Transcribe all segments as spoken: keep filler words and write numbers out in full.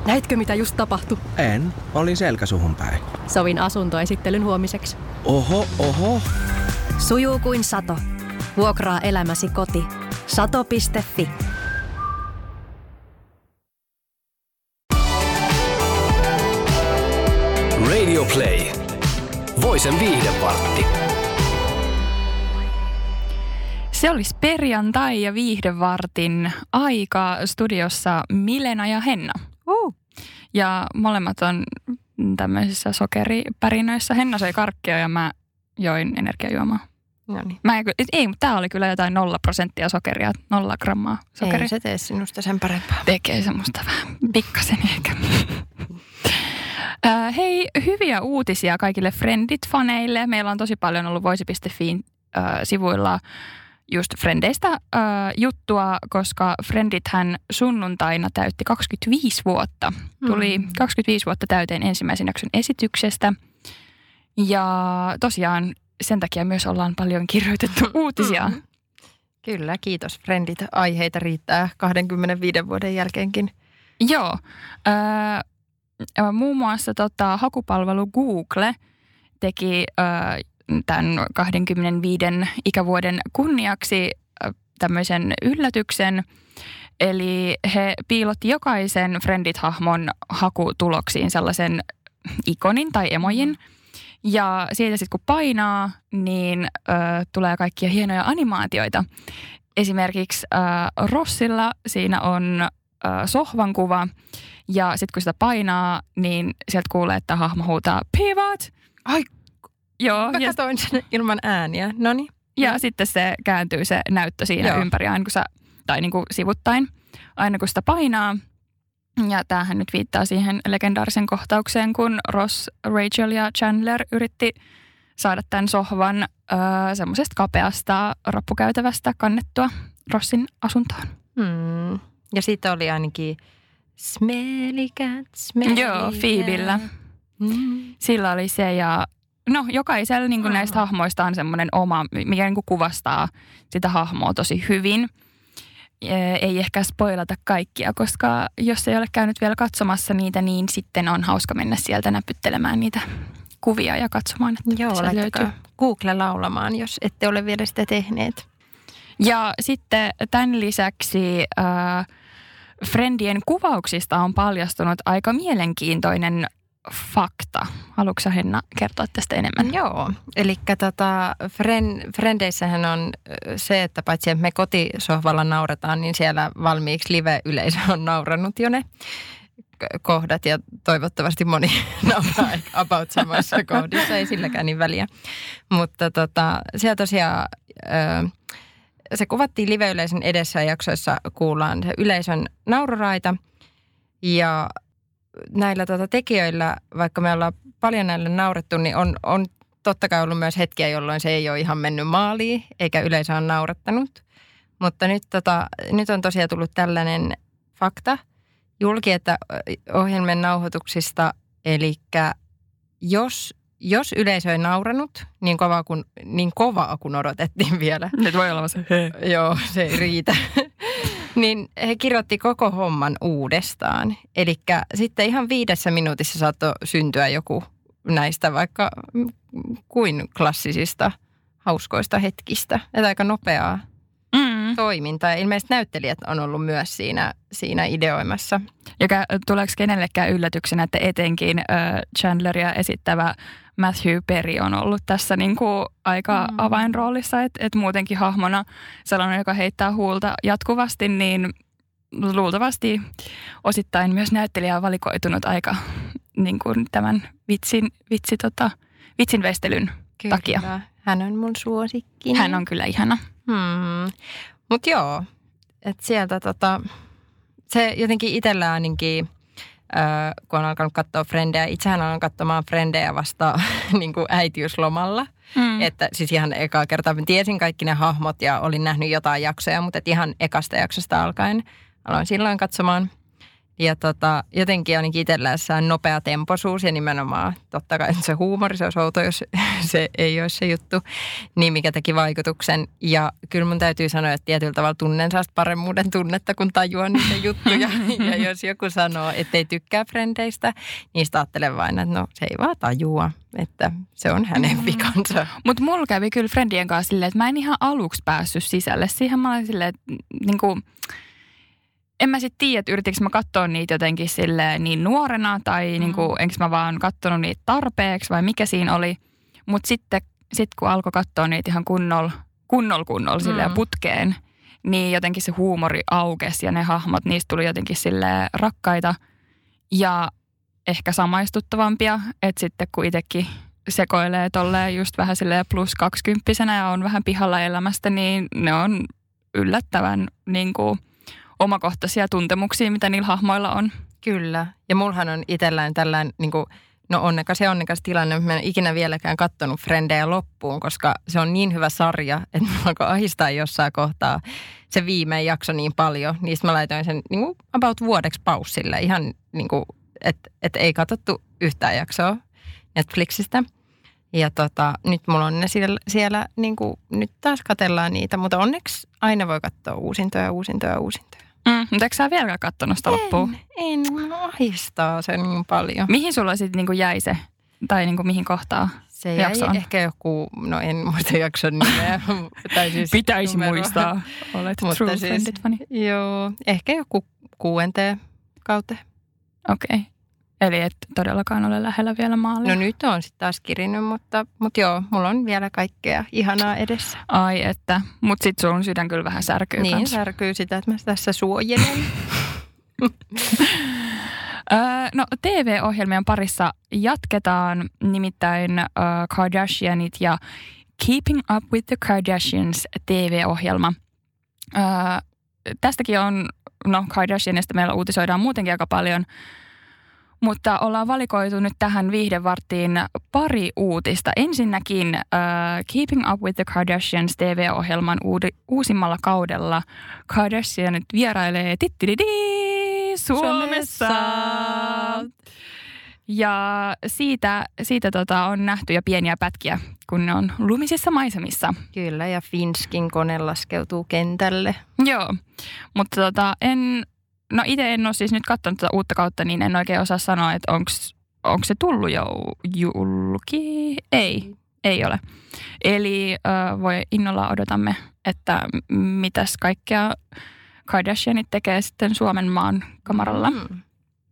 Näitkö mitä just tapahtui? En, olin selkäsuhun päin. Sovin asuntoesittelyn huomiseksi. Oho, oho. Sujuu kuin sato. Vuokraa elämäsi koti. sato piste fi. Radio Play. Voisen viihdevartti. Se olisi perjantai ja viihdevartin aika studiossa Milena ja Henna. Uh. Ja molemmat on tämmöisissä sokeripärinöissä. Henna söi karkkia ja mä join energiajuomaa. No niin. Mä en, ei, mutta tää oli kyllä jotain nolla prosenttia sokeria, nolla grammaa sokeria. Ei se tee sinusta sen parempaa. Tekee semmoista vähän pikkasen ehkä. äh, hei, hyviä uutisia kaikille Friendit-faneille. Meillä on tosi paljon ollut voisi piste fi äh, sivuilla just Frendeistä äh, juttua, koska Friendithän sunnuntaina täytti kaksikymmentäviisi vuotta. Tuli mm. kaksikymmentäviisi vuotta täyteen ensimmäisen jakson esityksestä. Ja tosiaan sen takia myös ollaan paljon kirjoitettu uutisia. Mm. Kyllä, kiitos Friendit. Aiheita riittää kaksikymmentäviisi vuoden jälkeenkin. Joo. Äh, muun muassa tota, hakupalvelu Google teki äh, tämän kaksikymmentäviiden ikävuoden kunniaksi äh, tämmöisen yllätyksen. Eli he piilotti jokaisen Friendit-hahmon hakutuloksiin sellaisen ikonin tai emojin. Ja siitä sitten kun painaa, niin ö, tulee kaikkia hienoja animaatioita. Esimerkiksi ö, Rossilla siinä on ö, sohvan kuva. Ja sitten kun sitä painaa, niin sieltä kuulee, että hahmo huutaa pivot. Ai, joo, mä ja, katsoin sen ilman ääniä. Noniin. Ja no. Sitten se kääntyy se näyttö siinä joo. ympäri aina kun sä, tai niin kuin sivuttain. Aina kun sitä painaa. Ja tämähän nyt viittaa siihen legendaarisen kohtaukseen, kun Ross, Rachel ja Chandler yritti saada tämän sohvan öö, semmoisesta kapeasta rappukäytävästä kannettua Rossin asuntoon. Hmm. Ja sitten oli ainakin smelly cat, smelly Joo, Phoebellä. Hmm. Sillä oli se ja no jokaisella niin kuin näistä hahmoista on semmoinen oma, mikä niin kuin kuvastaa sitä hahmoa tosi hyvin. Ei ehkä spoilata kaikkia, koska jos ei ole käynyt vielä katsomassa niitä, niin sitten on hauska mennä sieltä näpyttelemään niitä kuvia ja katsomaan, että joo, se löytyy. Google laulamaan, jos ette ole vielä sitä tehneet. Ja sitten tämän lisäksi äh, Friendien kuvauksista on paljastunut aika mielenkiintoinen fakta. Haluatko sä, Henna, kertoa tästä enemmän? Joo, eli tota, Friend, Frendeissähän on se, että paitsi että me kotisohvalla nauretaan, niin siellä valmiiksi live-yleisö on naurannut jo ne kohdat ja toivottavasti moni nauraa about samassa kohdissa, ei silläkään niin väliä. Mutta tota, siellä tosiaan se kuvattiin live-yleisön edessä jaksoissa kuullaan se yleisön naururaita ja näillä tuota tekijöillä, vaikka me ollaan paljon näille naurettu, niin on, on totta kai ollut myös hetkiä, jolloin se ei ole ihan mennyt maaliin, eikä yleisö on naurattanut. Mutta nyt, tota, nyt on tosiaan tullut tällainen fakta julki, että ohjelmien nauhoituksista, eli jos, jos yleisö ei nauranut niin kovaa kuin, niin kovaa kuin odotettiin vielä. Nyt voi olla se he. Joo, se ei riitä. Niin he kirjoitti koko homman uudestaan. Eli sitten ihan viidessä minuutissa saattoi syntyä joku näistä vaikka kuin klassisista hauskoista hetkistä. Että aika nopeaa mm. toimintaa. Ilmeisesti näyttelijät on ollut myös siinä, siinä ideoimassa. Joka tuleeko kenellekään yllätyksenä, että etenkin äh, Chandleria esittävä Matthew Perry on ollut tässä niin kuin aika mm. avainroolissa, että et muutenkin hahmona sellainen, joka heittää huulta jatkuvasti, niin luultavasti osittain myös näyttelijä on valikoitunut aika niin kuin tämän vitsin, vitsi, tota, vitsinveistelyn kyllä. takia. Hän on mun suosikki. Hän on kyllä ihana. Hmm. Mutta joo, että sieltä tota, se jotenkin itsellä ainakin, äh, kun on alkanut katsoa Frendejä, itsehän olen katsomaan Frendejä vasta niin kuin äitiyslomalla. Hmm. Että siis ihan ekaa kertaa mä tiesin kaikki ne hahmot ja olin nähnyt jotain jaksoja, mutta et ihan ekasta jaksosta alkaen aloin silloin katsomaan. Ja tota, jotenkin ainakin itsellään nopea tempoisuus ja nimenomaan totta kai se huumori, se olisi outo, jos se ei olisi se juttu, niin mikä teki vaikutuksen. Ja kyllä mun täytyy sanoa, että tietyllä tavalla tunnen sellaista paremmuuden tunnetta, kun tajuan niitä juttuja. Ja jos joku sanoo, että ei tykkää frendeistä, niin sitä ajattelen vain, että no se ei vaan tajua, että se on hänen vikansa. Mutta mulla kävi kyllä friendien kanssa silleen, että mä en ihan aluksi päässyt sisälle. Siihen mä olin silleen, että niinku... En mä sitten tiedä, että yritikö mä katsoa niitä jotenkin silleen niin nuorena tai mm. niinku, enkö mä vaan katsonut niitä tarpeeksi vai mikä siinä oli. Mutta sitten sit kun alkoi katsoa niitä ihan kunnolla kunnol, kunnol, silleen mm. putkeen, niin jotenkin se huumori aukesi ja ne hahmot, niistä tuli jotenkin silleen rakkaita ja ehkä samaistuttavampia. Että sitten kun itsekin sekoilee tolleen just vähän silleen plus kaksikymppisenä ja on vähän pihalla elämästä, niin ne on yllättävän niinku... omakohtaisia tuntemuksia, mitä niillä hahmoilla on. Kyllä. Ja mullahan on itsellään tällainen, niin kuin, no onnekas ja onnekas tilanne, mä en ikinä vieläkään kattonut Frendejä loppuun, koska se on niin hyvä sarja, että mä alkoi ahistaa jossain kohtaa se viimein jakso niin paljon. Niistä mä laitoin sen niin kuin about vuodeksi paussille, ihan niin kuin, että et ei katsottu yhtään jaksoa Netflixistä. Ja tota, nyt mulla on ne siellä, siellä niin kuin, nyt taas katsellaan niitä, mutta onneksi aina voi katsoa uusintoja, uusintoja, uusintoja. Mm, mutta eikö sä vieläkään katsonut sitä loppuun? En, en, ahistaa se niin paljon. Mihin sulla sitten niinku jäi se, tai niinku mihin kohtaan se jäi jakso on? Ehkä joku, no en muista jakson nimeä. tai siis pitäisi numero. muistaa, olet mutta true siis, friendit-fani. Joo, ehkä joku kuuenteen kauteen. Okei. Okay. Eli et todellakaan ole lähellä vielä maalia. No nyt on sitten taas kirinyt, mutta, mutta joo, mulla on vielä kaikkea ihanaa edessä. Ai että, mutta sitten sun sydän kyllä vähän särkyy Niin, kanssa. särkyy sitä, että mä tässä suojelen. No T V-ohjelmien parissa jatketaan, nimittäin uh, Kardashianit ja Keeping Up with the Kardashians T V-ohjelma. Uh, tästäkin on, no Kardashianista meillä uutisoidaan muutenkin aika paljon, mutta ollaan valikoitu nyt tähän viihdevarttiin pari uutista. Ensinnäkin uh, Keeping Up with the Kardashians T V-ohjelman uudi, uusimmalla kaudella Kardashianit vierailee tittididi Suomessa. Ja siitä, siitä tota on nähty jo pieniä pätkiä, kun ne on lumisissa maisemissa. Kyllä, ja Finskin kone laskeutuu kentälle. Joo, mutta tota, en... No itse en ole siis nyt katsonut tätä uutta kautta, niin en oikein osaa sanoa, että onko se tullut jo julki? Ei, ei ole. Eli äh, voi innolla odotamme, että mitäs kaikkea Kardashianit tekee sitten Suomen maan kamaralla. Mm.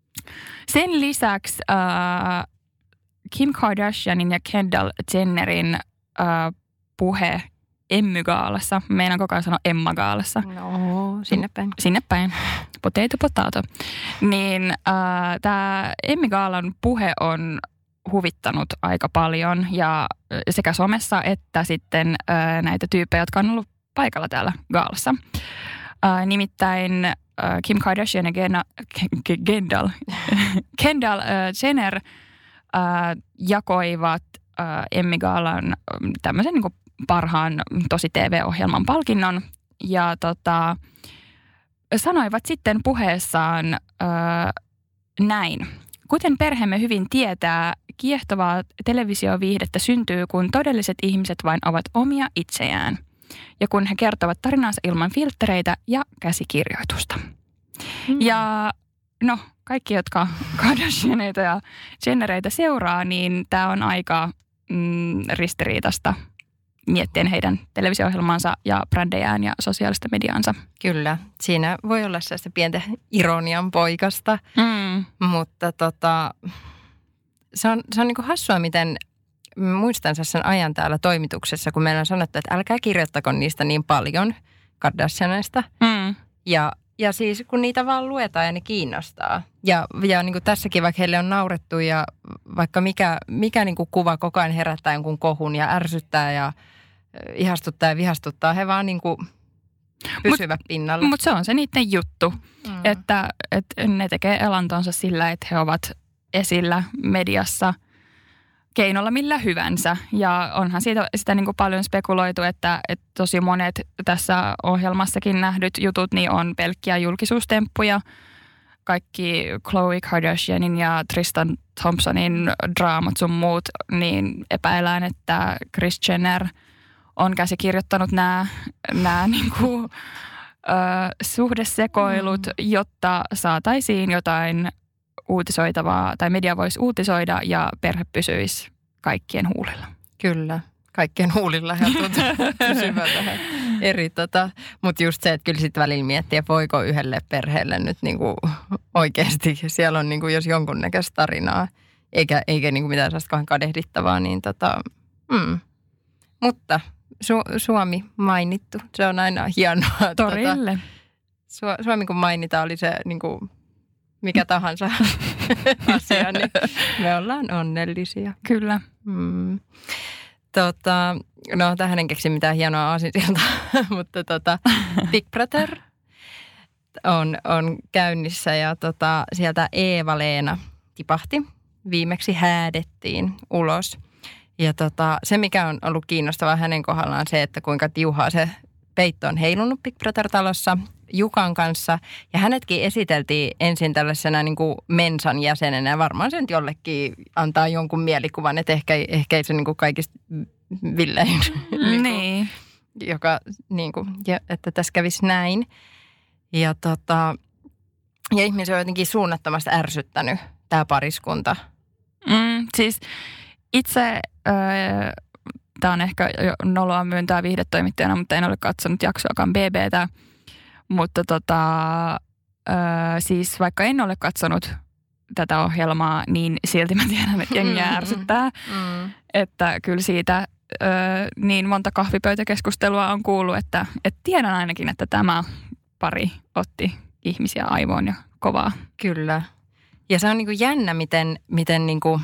Sen lisäksi äh, Kim Kardashianin ja Kendall Jennerin äh, puhe Emmy-gaalassa. Meinaan koko ajan sanoa Emma-gaalassa. No, sinne päin. Sinne päin. Potato, potato. Niin äh, tämä Emmy-gaalan puhe on huvittanut aika paljon ja sekä somessa että sitten äh, näitä tyyppejä, jotka on ollut paikalla täällä gaalassa. Äh, nimittäin äh, Kim Kardashian ja Gena, G- Kendall, Kendall äh, Jenner äh, jakoivat äh, Emmy-gaalan äh, tämmöisen niin kuin parhaan tosi T V-ohjelman palkinnon ja tota, sanoivat sitten puheessaan äh, näin. Kuten perheemme hyvin tietää, kiehtovaa televisioviihdettä syntyy, kun todelliset ihmiset vain ovat omia itseään. Ja kun he kertovat tarinansa ilman filtreitä ja käsikirjoitusta. Mm. Ja no, kaikki, jotka Kardashianeita ja Jennereitä seuraa, niin tämä on aika mm, ristiriitasta miettien heidän televisio-ohjelmansa ja brändejään ja sosiaalista mediaansa. Kyllä, siinä voi olla sellaista pientä ironian poikasta, Mm. mutta tota, se on, se on niin kuin hassua, miten muistan sen ajan täällä toimituksessa, kun meillä on sanottu, että älkää kirjoittako niistä niin paljon Kardashianista. Mm. Ja, ja siis kun niitä vaan luetaan ja ne kiinnostaa. Ja, ja niin kuin tässäkin, vaikka heille on naurettu ja vaikka mikä, mikä niin kuin kuva koko ajan herättää jonkun kohun ja ärsyttää ja ihastuttaa ja vihastuttaa, he vaan niin kuin pysyvät mut, pinnalla. Mutta se on se niiden juttu, mm. että, että ne tekee elantonsa sillä, että he ovat esillä mediassa keinolla millä hyvänsä. Ja onhan siitä, sitä niin kuin paljon spekuloitu, että, että tosi monet tässä ohjelmassakin nähdyt jutut niin on pelkkiä julkisuustemppuja. kaikki Khloe Kardashianin ja Tristan Thompsonin draamat sun muut, niin epäillään, että Kris Jenner on käsikirjoittanut nämä, nämä niinku, ö, suhdesekoilut, mm. jotta saataisiin jotain uutisoitavaa, tai media voisi uutisoida ja perhe pysyisi kaikkien huulilla. Kyllä, kaikkien huulilla ja pysyvät vähän eri. Tota. Mutta just se, että kyllä sitten välillä miettiä, voiko yhdelle perheelle nyt niinku oikeasti, siellä on niinku jos jonkunnäköistä tarinaa, eikä, eikä niinku mitään sellaista kauhean kadehdittavaa, niin tota, mm. mutta Su- Suomi mainittu, se on aina hienoa. Torille. Tota, Suomi kun mainitaan, oli se niinku mikä tahansa asia, niin me ollaan onnellisia. Kyllä. Mm. Tota, no tähän en keksi mitään hienoa aasinsiltaa, mutta tota, Big Brother on, on käynnissä ja tota, sieltä Eeva-Leena tipahti. Viimeksi häädettiin ulos. Ja tota, se, mikä on ollut kiinnostavaa hänen kohdallaan, se, että kuinka tiuhaa se peitto on heilunut Big Brother-talossa Jukan kanssa. Ja hänetkin esiteltiin ensin tällaisena niin kuin mensan jäsenenä. Ja varmaan se nyt jollekin antaa jonkun mielikuvan, että ehkä, ehkä ei se niin kuin kaikista villein, niin. niin kuin, joka, niin kuin, ja, että tässä kävisi näin. Ja, tota, ja ihmisiä on jotenkin suunnattomasti ärsyttänyt tämä pariskunta. Mm, siis itse... Öö... Tämä on ehkä noloa myöntää viihdetoimittajana, mutta en ole katsonut jaksoakaan B B:tä. Mutta tota, ö, siis vaikka en ole katsonut tätä ohjelmaa, niin silti mä tiedän, että jengiä ärsyttää. Mm. Että kyllä siitä ö, niin monta kahvipöytäkeskustelua on kuullut, että, että tiedän ainakin, että tämä pari otti ihmisiä aivoon ja kovaa. Kyllä. Ja se on niin kuin jännä, miten... miten niin kuin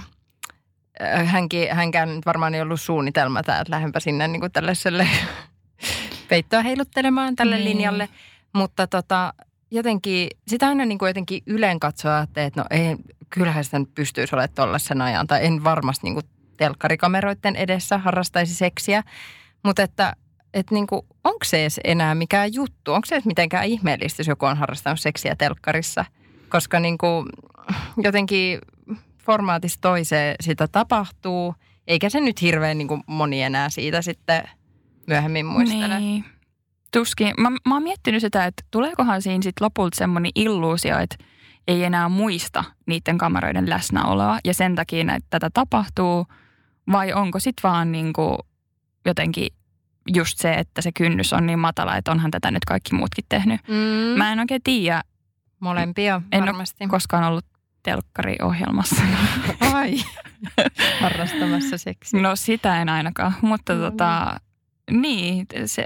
Hänkin, hänkään varmaan ei ollut suunnitelma, että lähdenpä sinne niin kuin tällaiselle peittoa heiluttelemaan tälle niin. linjalle. Mutta tota, jotenkin, sitä aina niin kuin jotenkin ylen katsoa, että no ei, kyllähän sitä nyt pystyisi olemaan tollaisen ajan. Tai en varmasti niin kuin telkkarikameroiden edessä harrastaisi seksiä. Mutta että, että niin kuin, onko se edes enää mikään juttu? Onko se edes mitenkään ihmeellistä, jos joku on harrastanut seksiä telkkarissa? Koska niin kuin, jotenkin... formaatista toiseen sitä tapahtuu, eikä se nyt hirveän niin kuin moni enää siitä sitten myöhemmin muistele. Niin. Tuskin. Mä, mä oon miettinyt sitä, että tuleekohan siinä sitten lopulta semmoinen illuusio, että ei enää muista niiden kameroiden läsnäoloa ja sen takia, että tätä tapahtuu, vai onko sitten vaan niin kuin jotenkin just se, että se kynnys on niin matala, että onhan tätä nyt kaikki muutkin tehnyt. Mm. Mä en oikein tiedä. Molempia en varmasti. En ole koskaan ollut telkkariohjelmassa. Ai, harrastamassa seksiä. No sitä en ainakaan, mutta no, tota, niin, se,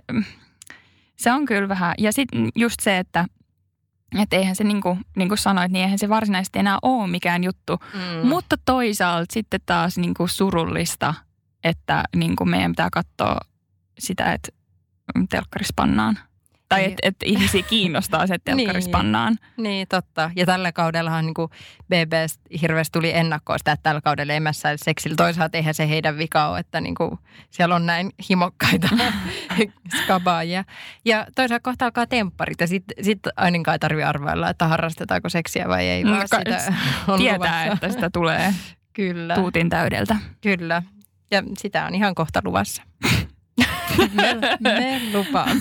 se on kyllä vähän. Ja sitten just se, että et eihän se niin kuin, niin kuin sanoit, niin eihän se varsinaisesti enää ole mikään juttu. Mm. Mutta toisaalta sitten taas niin kuin surullista, että niin kuin meidän pitää katsoa sitä, että telkkarissa pannaan. Tai että et ihmisiä kiinnostaa se, että telkkarissa pannaan. Niin, niin, totta. Ja tällä kaudellahan niin kuin B B:stä hirveästi tuli ennakkoa sitä, että tällä kaudella ei mässäile seksillä. Toisaalta eihän se heidän vika ole, että niin kuin siellä on näin himokkaita skabaajia. Ja toisaalta kohta alkaa tempparit ja sitten sit ainakaan ei tarvitse arvailla, että harrastetaanko seksiä vai ei. Vaan Ka- sitä on tietää, luvassa. että sitä tulee Kyllä. tuutin täydeltä. Kyllä. Ja sitä on ihan kohta luvassa. Me, me lupaamme.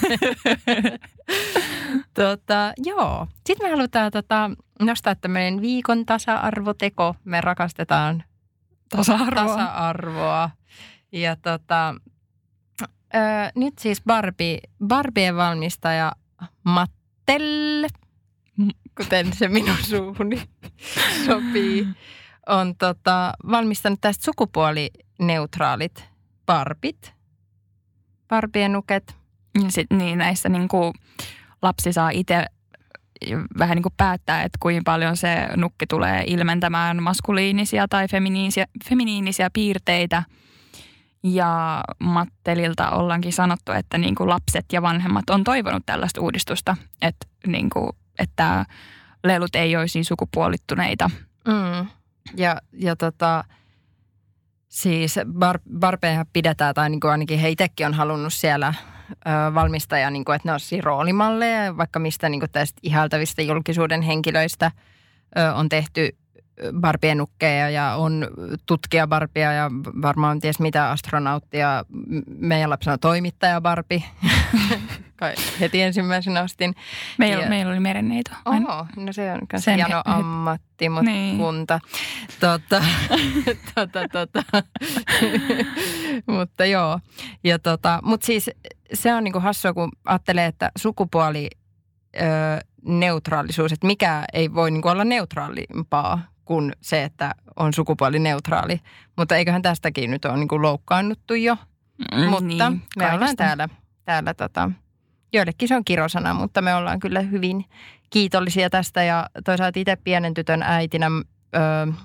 tota, joo. Sitten me halutaan tota, nostaa tämmöinen viikon tasa-arvoteko. Me rakastetaan tasa-arvoa. tasa-arvoa. Ja tota, ö, nyt siis Barbie, Barbien valmistaja Mattel, kuten se minun suuhuni sopii, on tota, valmistanut tästä sukupuolineutraalit Barbit. Barbienuket. Ja sitten niin näissä niin kuin lapsi saa itse vähän niin kuin päättää, että kuinka paljon se nukki tulee ilmentämään maskuliinisia tai feminiinisiä, feminiinisiä piirteitä. Ja Mattelilta ollaankin sanottu, että niin kuin lapset ja vanhemmat on toivonut tällaista uudistusta, että, niin kuin, että lelut ei olisi niin sukupuolittuneita. Mm. Ja, ja tota... Siis bar- Barbeja pidetään, tai niin kuin ainakin he itsekin on halunnut siellä ö, valmistajaa, niin kuin, että ne on siis roolimalleja, vaikka mistä niin kuin tästä ihailtavista julkisuuden henkilöistä ö, on tehty Barbien nukkeja ja on tutkija Barbia ja varmaan ties mitä astronauttia. Meidän lapsena on toimittaja Barbie. Heti ensimmäisenä ostin. Meillä, ja, meillä oli merenneito. Oho, no se on myös hieno he, ammatti, mutta niin. kunta. Tota, tota, tota. mutta joo. Ja tota, mutta siis se on niinku hassua, kun ajattelee, että sukupuoli ö, neutraalisuus, että mikä ei voi niinku olla neutraalimpaa kuin se, että on sukupuolineutraali. Mutta eiköhän tästäkin nyt ole niinku loukkaannuttu jo. Mm, mutta niin, me kaikista. ollaan täällä, täällä tota, joillekin se on kirosana, mutta me ollaan kyllä hyvin kiitollisia tästä. Ja toisaalta itse pienen tytön äitinä ö,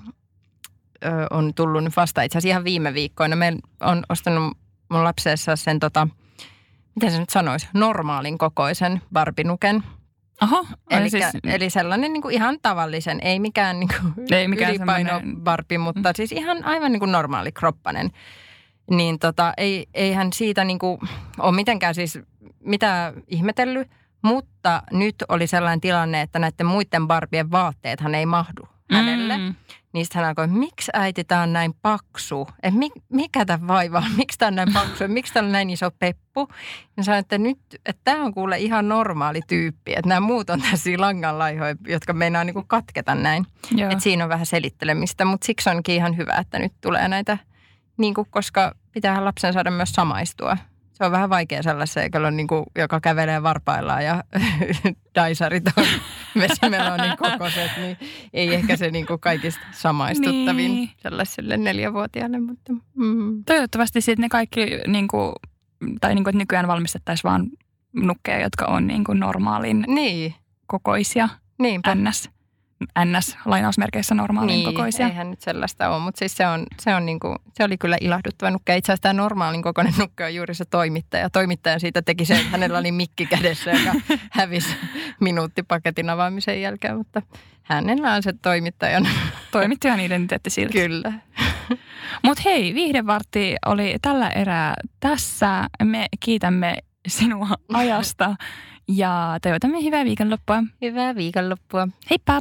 ö, on tullut nyt vasta itse asiassa ihan viime viikkoina. Me on ostanut mun lapsessa sen, tota, miten se nyt sanoisi, normaalin kokoisen Barbinuken. Oho, eli, siis, eli sellainen niin kuin ihan tavallisen, ei mikään, niin kuin ei mikään ylipaino semmoinen Barbie, mutta mm. siis ihan aivan niin kuin normaali kroppanen. Niin tota, ei, eihän siitä niin kuin ole mitenkään siis mitään ihmetellyt, mutta nyt oli sellainen tilanne, että näiden muiden Barbien vaatteethan ei mahdu hänelle. Mm. Niistä hän alkoi, miksi äiti tämä on näin paksu? Et mi, mikä tämä vaivaa? Miksi tämä on näin paksu? Miksi tämä on näin iso peppu? Ja sanoin, että nyt, että tämä on kuule ihan normaali tyyppi. Että nämä muut on tässä langanlaihoja, jotka meinaa niin kuin katketa näin. Että siinä on vähän selittelemistä, mutta siksi onkin ihan hyvä, että nyt tulee näitä, niin kuin, koska pitäähän lapsen saada myös samaistua. Se on vähän vaikea sellaisen, niin kuin, joka kävelee varpaillaan ja daisarit on vesimelonin kokoiset, niin ei ehkä se niin kuin kaikista samaistuttavin niin. sellaiselle neljävuotiaalle. Mutta, mm. Toivottavasti sitten ne kaikki, niin kuin, tai niin kuin, että nykyään valmistettaisiin vaan nukkeja, jotka on niin kuin normaalin niin. kokoisia. Niinpä. Ns. Ns. lainausmerkeissä normaalin niin, kokoisia. Eihän nyt sellaista ole, mutta siis se, on, se, on niinku, se oli kyllä ilahduttava nukke. Itse asiassa tämä normaalin kokoinen nukke on juuri se toimittaja. Toimittaja siitä teki se, että hänellä oli mikki kädessä, joka hävisi minuuttipaketin avaamisen jälkeen, mutta hänellä on se toimittajan. Toimittajan identiteetti silti. Kyllä. Mutta hei, Viihdevartti oli tällä erää tässä. Me kiitämme sinua ajasta ja toivotamme hyvää viikonloppua. Hyvää viikonloppua. Heippa!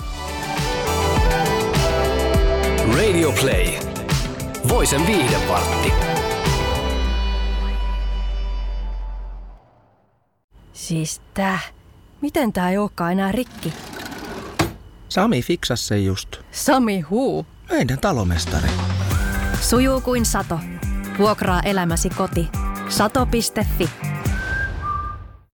Radio Play. Voisen viihdevartti. Siis tää. Miten tää ei olekaan enää rikki? Sami fiksasi sen just. Sami huu. Meidän talomestari. Sujuu kuin sato. Vuokraa elämäsi koti. sato piste fi.